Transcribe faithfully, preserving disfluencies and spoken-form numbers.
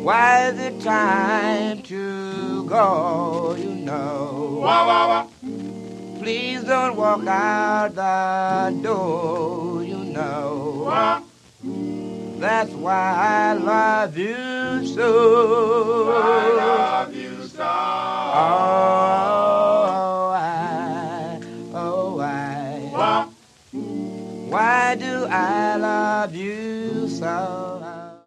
Why is it time to go, you know? Wah, wah, wah. Please don't walk out the door, you know. Wah. That's why I love you so. I love you so. Oh, I, oh, I. Wah. Why do I love you so?